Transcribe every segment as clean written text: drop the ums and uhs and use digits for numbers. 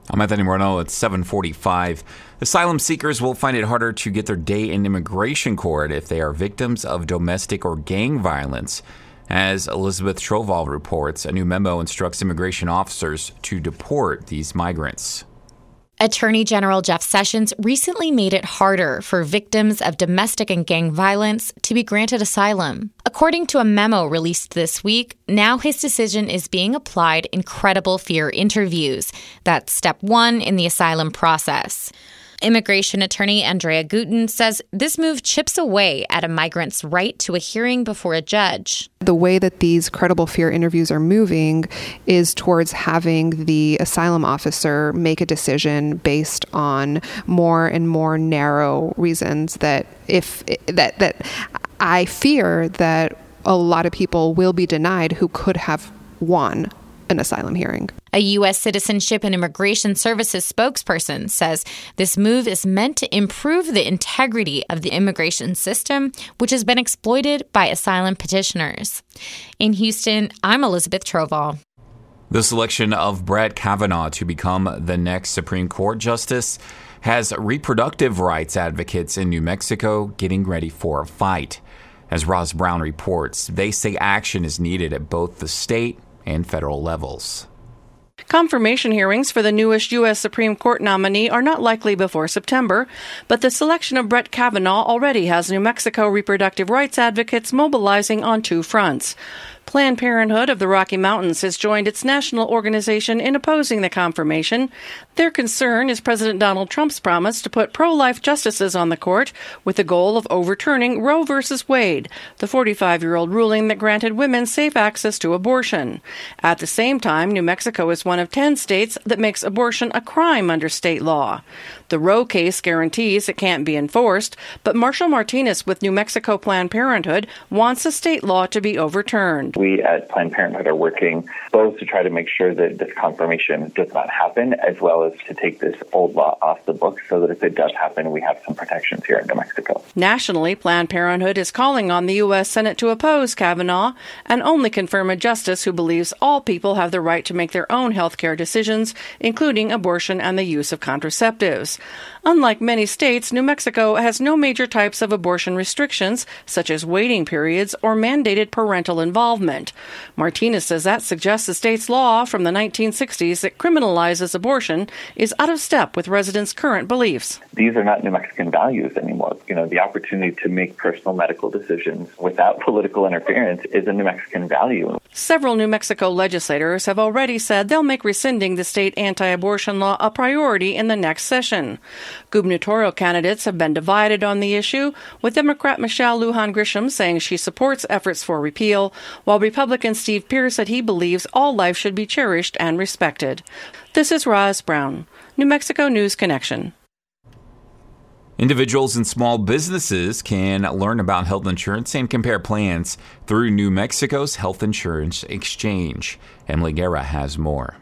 I'm Anthony Morneau. It's 7:45. Asylum seekers will find it harder to get their day in immigration court if they are victims of domestic or gang violence. As Elizabeth Trovall reports, a new memo instructs immigration officers to deport these migrants. Attorney General Jeff Sessions recently made it harder for victims of domestic and gang violence to be granted asylum. According to a memo released this week, now his decision is being applied in credible fear interviews. That's step one in the asylum process. Immigration attorney Andrea Guten says this move chips away at a migrant's right to a hearing before a judge. The way that these credible fear interviews are moving is towards having the asylum officer make a decision based on more and more narrow reasons that I fear that a lot of people will be denied who could have won an asylum hearing. A U.S. Citizenship and Immigration Services spokesperson says this move is meant to improve the integrity of the immigration system, which has been exploited by asylum petitioners. In Houston, I'm Elizabeth Trovall. The selection of Brett Kavanaugh to become the next Supreme Court justice has reproductive rights advocates in New Mexico getting ready for a fight. As Roz Brown reports, they say action is needed at both the state and federal levels. Confirmation hearings for the newest U.S. Supreme Court nominee are not likely before September, but the selection of Brett Kavanaugh already has New Mexico reproductive rights advocates mobilizing on two fronts. Planned Parenthood of the Rocky Mountains has joined its national organization in opposing the confirmation. Their concern is President Donald Trump's promise to put pro-life justices on the court with the goal of overturning Roe v. Wade, the 45-year-old ruling that granted women safe access to abortion. At the same time, New Mexico is one of 10 states that makes abortion a crime under state law. The Roe case guarantees it can't be enforced, but Marshall Martinez with New Mexico Planned Parenthood wants the state law to be overturned. We at Planned Parenthood are working both to try to make sure that this confirmation does not happen, as well as to take this old law off the books so that if it does happen, we have some protections here in New Mexico. Nationally, Planned Parenthood is calling on the U.S. Senate to oppose Kavanaugh and only confirm a justice who believes all people have the right to make their own health care decisions, including abortion and the use of contraceptives. Unlike many states, New Mexico has no major types of abortion restrictions, such as waiting periods or mandated parental involvement. Martinez says that suggests the state's law from the 1960s that criminalizes abortion is out of step with residents' current beliefs. These are not New Mexican values anymore. The opportunity to make personal medical decisions without political interference is a New Mexican value. Several New Mexico legislators have already said they'll make rescinding the state anti-abortion law a priority in the next session. Gubernatorial candidates have been divided on the issue, with Democrat Michelle Lujan Grisham saying she supports efforts for repeal, while Republican Steve Pearce said he believes all life should be cherished and respected. This is Roz Brown, New Mexico News Connection. Individuals and small businesses can learn about health insurance and compare plans through New Mexico's Health Insurance Exchange. Emily Guerra has more.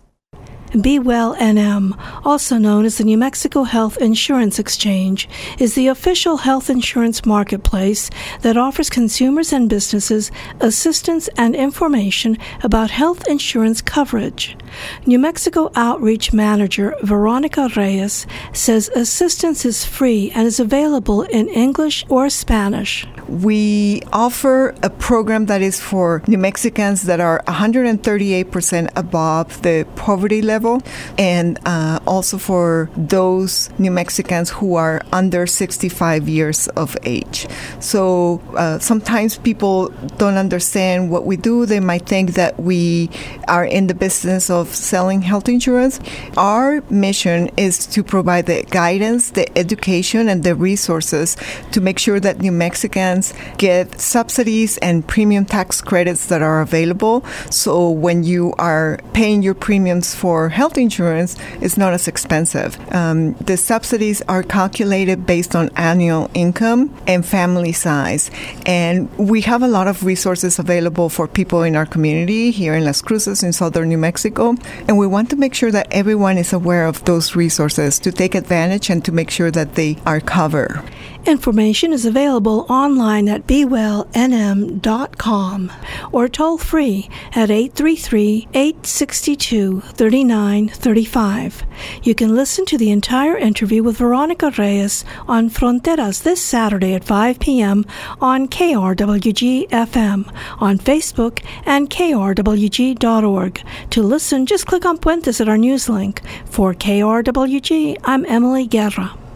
Be Well NM, also known as the New Mexico Health Insurance Exchange, is the official health insurance marketplace that offers consumers and businesses assistance and information about health insurance coverage. New Mexico Outreach Manager Veronica Reyes says assistance is free and is available in English or Spanish. We offer a program that is for New Mexicans that are 138% above the poverty level, and also for those New Mexicans who are under 65 years of age. So sometimes people don't understand what we do. They might think that we are in the business of selling health insurance. Our mission is to provide the guidance, the education, and the resources to make sure that New Mexicans get subsidies and premium tax credits that are available. So when you are paying your premiums for health insurance, it's not as expensive. The subsidies are calculated based on annual income and family size. And we have a lot of resources available for people in our community here in Las Cruces in southern New Mexico. And we want to make sure that everyone is aware of those resources to take advantage and to make sure that they are covered. Information is available online at BeWellNM.com or toll free at 833-862-3935. You can listen to the entire interview with Veronica Reyes on Fronteras this Saturday at 5 p.m. on KRWG-FM, on Facebook, and krwg.org. To listen, just click on Puentes at our news link. For KRWG, I'm Emily Guerra.